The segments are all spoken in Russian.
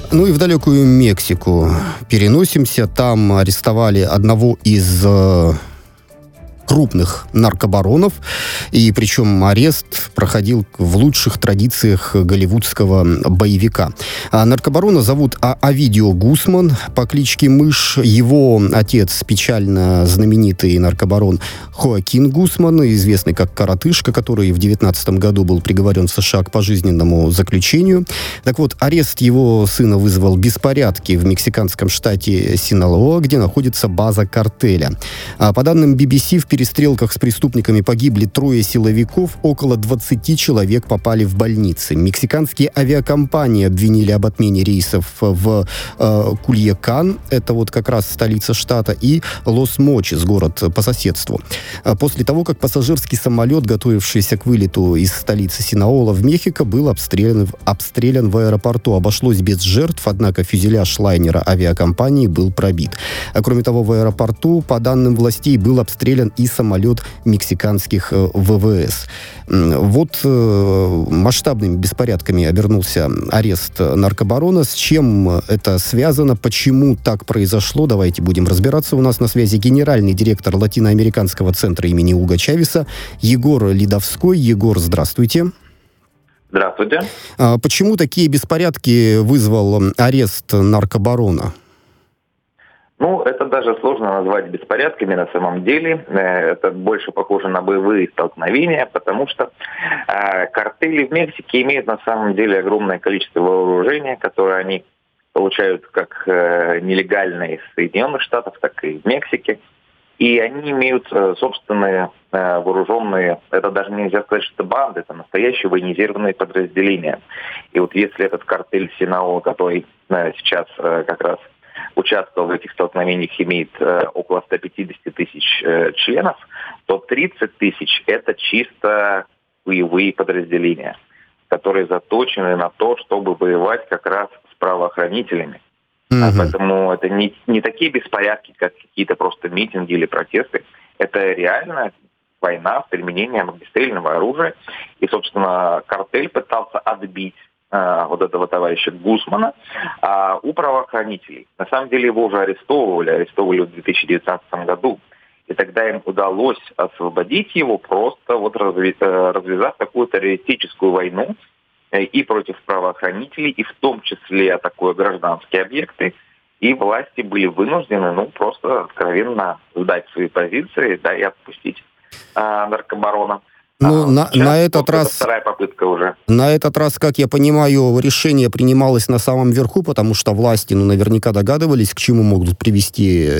Ну и в далекую Мексику переносимся. Там арестовали одного из крупных наркобаронов, и причем арест проходил в лучших традициях голливудского боевика. Наркобарона зовут Овидио Гусман по кличке Мышь. Его отец печально знаменитый наркобарон Хоакин Гусман, известный как Коротышка, который в 19 году был приговорен в США к пожизненному заключению. Так вот, арест его сына вызвал беспорядки в мексиканском штате Синалоа, где находится база картеля. По данным BBC, в перестрелках с преступниками погибли 3 силовиков, около 20 человек попали в больницы. Мексиканские авиакомпании обвинили об отмене рейсов в Кульякан, это вот как раз столица штата, и Лос-Мочис, город по соседству. После того, как пассажирский самолет, готовившийся к вылету из столицы Синаола в Мехико, был обстрелян в аэропорту. Обошлось без жертв, однако фюзеляж лайнера авиакомпании был пробит. Кроме того, в аэропорту, по данным властей, был обстрелян и самолет мексиканских ВВС. Вот масштабными беспорядками обернулся арест наркобарона. С чем это связано? Почему так произошло? Давайте будем разбираться. У нас на связи генеральный директор Латиноамериканского центра имени Уго Чавеса Егор Ледовской. Егор, здравствуйте. Здравствуйте. Почему такие беспорядки вызвал арест наркобарона? Ну, это даже сложно назвать беспорядками на самом деле. Это больше похоже на боевые столкновения, потому что картели в Мексике имеют на самом деле огромное количество вооружения, которое они получают как нелегально из Соединенных Штатов, так и в Мексике. И они имеют собственные вооруженные, это даже нельзя сказать, что это банды, это настоящие военизированные подразделения. И вот если этот картель Синао, который сейчас как раз участвовал в этих столкновениях, имеет около 150 тысяч членов, то 30 тысяч – это чисто боевые подразделения, которые заточены на то, чтобы воевать как раз с правоохранителями. Поэтому это не такие беспорядки, как какие-то просто митинги или протесты. Это реально война с применением огнестрельного оружия. И, собственно, картель пытался отбить вот этого товарища Гусмана у правоохранителей. На самом деле его уже арестовывали в 2019 году. И тогда им удалось освободить его, просто вот развязав такую террористическую войну и против правоохранителей, и в том числе атакуя гражданские объекты. И власти были вынуждены, просто откровенно сдать свои позиции, и отпустить наркобарона. Ну, на этот раз... Вторая попытка уже. На этот раз, как я понимаю, решение принималось на самом верху, потому что власти, наверняка догадывались, к чему могут привести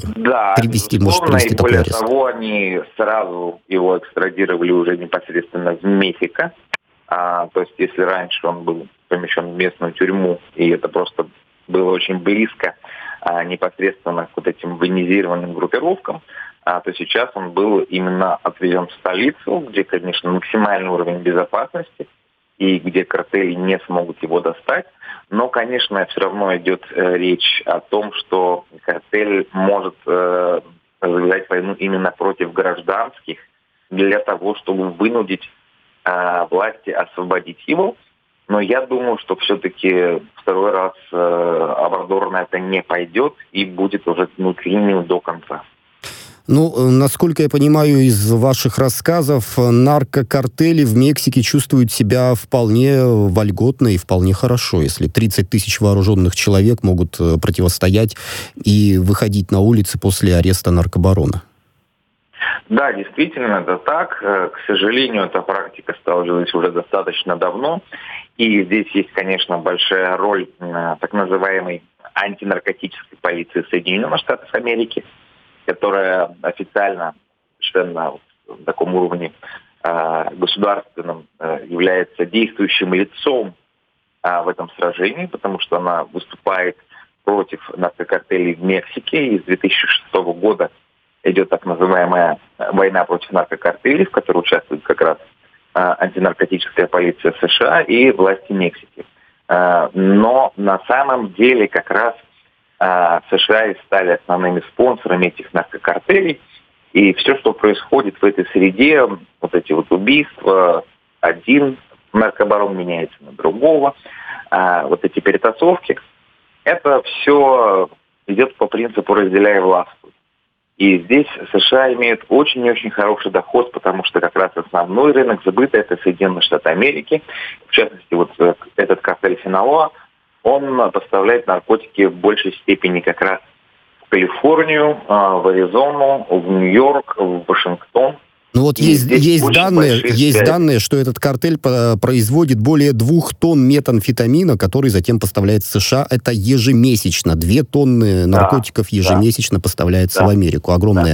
такой арест. Более того, они сразу его экстрадировали уже непосредственно в Мехико. То есть, если раньше он был помещен в местную тюрьму, и это просто было очень близко непосредственно к вот этим военизированным группировкам, то сейчас он был именно отвезен в столицу, где, конечно, максимальный уровень безопасности и где картели не смогут его достать. Но, конечно, все равно идет речь о том, что картель может развязать войну именно против гражданских для того, чтобы вынудить власти освободить его. Но я думаю, что все-таки второй раз Обрадор на это не пойдет и будет уже внутренним до конца. Насколько я понимаю из ваших рассказов, наркокартели в Мексике чувствуют себя вполне вольготно и вполне хорошо, если 30 тысяч вооруженных человек могут противостоять и выходить на улицы после ареста наркобарона. Да, действительно, это так. К сожалению, эта практика сложилась уже достаточно давно. И здесь есть, конечно, большая роль так называемой антинаркотической полиции Соединенных Штатов Америки, которая официально совершенно в таком уровне государственном является действующим лицом в этом сражении, потому что она выступает против наркокартелей в Мексике. И с 2006 года идет так называемая война против наркокартелей, в которой участвует как раз антинаркотическая полиция США и власти Мексики. Но на самом деле как раз США и стали основными спонсорами этих наркокартелей. И все, что происходит в этой среде, вот эти вот убийства, один наркобарон меняется на другого, вот эти перетасовки, это все идет по принципу «разделяй и властвуй». И здесь США имеют очень и очень хороший доход, потому что как раз основной рынок сбыта – это Соединенные Штаты Америки. В частности, вот этот картель Синалоа, он поставляет наркотики в большей степени как раз в Калифорнию, в Аризону, в Нью-Йорк, в Вашингтон. Ну вот есть данные, что этот картель производит более 2 тонн метамфетамина, который затем поставляется в США. Это ежемесячно. 2 тонны наркотиков ежемесячно поставляются в Америку.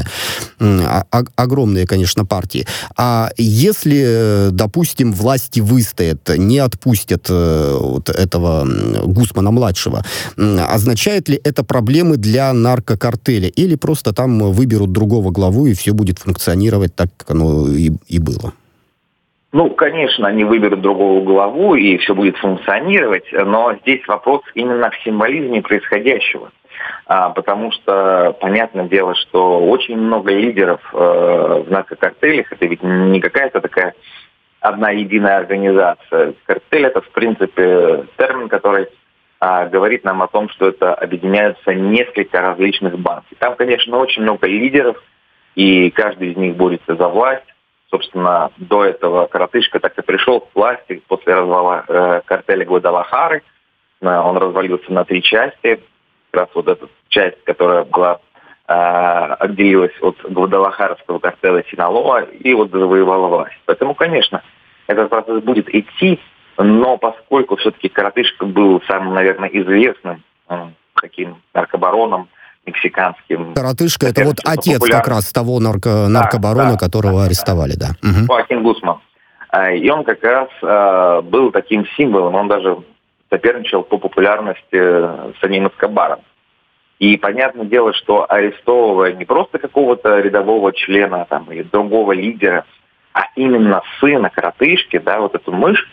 Огромные, конечно, партии. А если, допустим, власти выстоят, не отпустят вот этого Гусмана-младшего, означает ли это проблемы для наркокартеля? Или просто там выберут другого главу, и все будет функционировать так, как оно и было? Ну, конечно, они выберут другого главу, и все будет функционировать, но здесь вопрос именно в символизме происходящего. Потому что, понятное дело, что очень много лидеров в наркокартелях, это ведь не какая-то такая одна единая организация. Картель – это, в принципе, термин, который говорит нам о том, что это объединяются несколько различных банд. И там, конечно, очень много лидеров, и каждый из них борется за власть. Собственно, до этого коротышка так и пришел к власти после развала картеля Гвадалахары. Он развалился на 3 части. Как раз вот эта часть, которая была отделилась от гвадалахарского картеля Синалоа и вот завоевала власть. Поэтому, конечно, этот процесс будет идти, но поскольку все-таки коротышка был самым, наверное, известным таким наркобароном, мексиканским. Коротышка — это вот отец как раз того наркобарона, которого арестовали, да. Хоакин Гусман. И он как раз был таким символом, он даже соперничал по популярности с самим Эскобаром. И понятное дело, что арестовывая не просто какого-то рядового члена там, или другого лидера, а именно сына коротышки, да, вот эту мышь,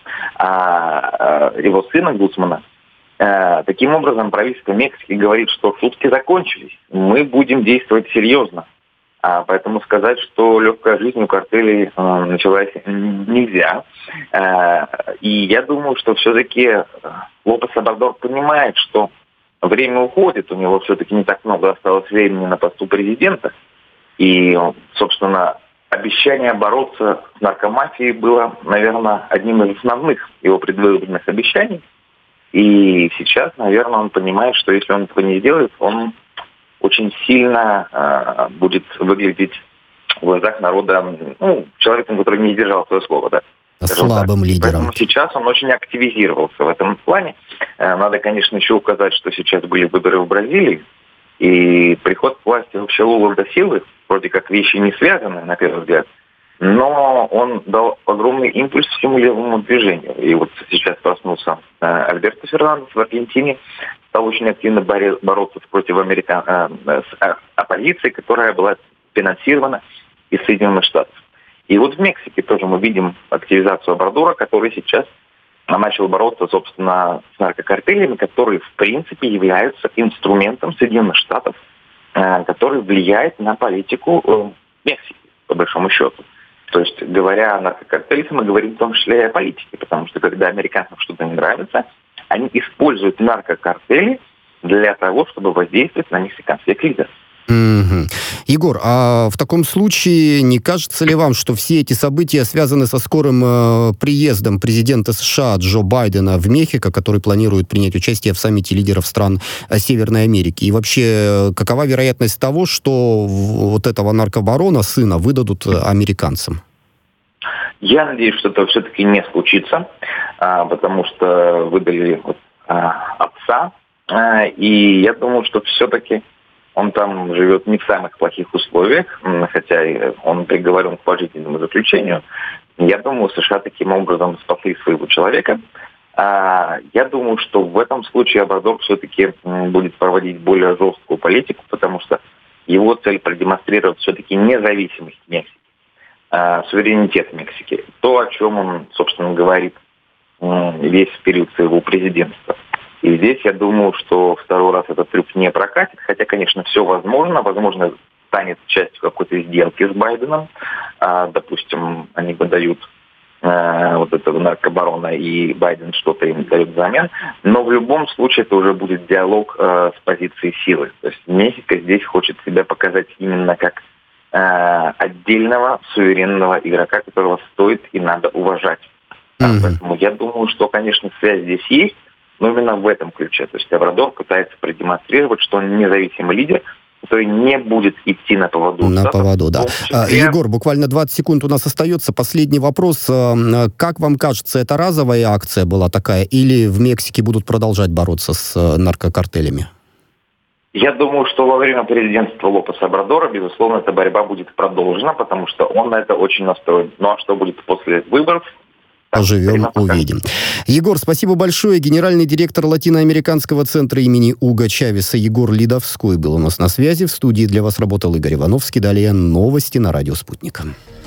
его сына Гусмана, таким образом, правительство Мексики говорит, что шутки закончились, мы будем действовать серьезно. Поэтому сказать, что легкая жизнь у картелей началась, нельзя. И я думаю, что все-таки Лопес Обрадор понимает, что время уходит, у него все-таки не так много осталось времени на посту президента. И, собственно, обещание бороться с наркомафией было, наверное, одним из основных его предвыборных обещаний. И сейчас, наверное, он понимает, что если он этого не сделает, он очень сильно будет выглядеть в глазах народа, человеком, который не сдержал свое слово, да. Слабым лидером. Поэтому сейчас он очень активизировался в этом плане. Надо, конечно, еще указать, что сейчас были выборы в Бразилии, и приход к власти вообще Лулы да Силвы, вроде как вещи не связаны, на первый взгляд, но он дал огромный импульс всему левому движению. И вот сейчас проснулся Альберто Фернандес в Аргентине, стал очень активно бороться против оппозиции, которая была финансирована из Соединенных Штатов. И вот в Мексике тоже мы видим активизацию Обрадора, который сейчас начал бороться, собственно, с наркокартелями, которые, в принципе, являются инструментом Соединенных Штатов, который влияет на политику Мексики, по большому счету. То есть, говоря о наркокартелях, мы говорим в том числе и о политике, потому что, когда американцам что-то не нравится, они используют наркокартели для того, чтобы воздействовать на мексиканских лидеров. Егор, а в таком случае не кажется ли вам, что все эти события связаны со скорым приездом президента США Джо Байдена в Мехико, который планирует принять участие в саммите лидеров стран Северной Америки? И вообще, какова вероятность того, что вот этого наркобарона, сына, выдадут американцам? Я надеюсь, что это все-таки не случится, потому что выдали отца, и я думаю, что все-таки он там живет не в самых плохих условиях, хотя он приговорен к пожизненному заключению. Я думаю, США таким образом спасли своего человека. Я думаю, что в этом случае Обрадор все-таки будет проводить более жесткую политику, потому что его цель продемонстрировать все-таки независимость Мексики, суверенитет Мексики. То, о чем он, собственно, говорит весь период своего президентства. И здесь я думаю, что второй раз этот трюк не прокатит, хотя, конечно, все возможно. Возможно, станет частью какой-то сделки с Байденом. Допустим, они выдают вот этого наркобарона, и Байден что-то им дает взамен. Но в любом случае это уже будет диалог с позиции силы. То есть Мексика здесь хочет себя показать именно как отдельного суверенного игрока, которого стоит и надо уважать. Поэтому я думаю, что, конечно, связь здесь есть, но именно в этом ключе. То есть Обрадор пытается продемонстрировать, что он независимый лидер, который не будет идти на поводу. На поводу, да. Егор, буквально 20 секунд у нас остается. Последний вопрос. Как вам кажется, это разовая акция была такая, или в Мексике будут продолжать бороться с наркокартелями? Я думаю, что во время президентства Лопеса Обрадора, безусловно, эта борьба будет продолжена, потому что он на это очень настроен. Ну а что будет после выборов? Поживем, увидим. Егор, спасибо большое. Генеральный директор Латиноамериканского центра имени Уго Чавеса Егор Лидовской был у нас на связи. В студии для вас работал Игорь Ивановский. Далее новости на радио «Спутник».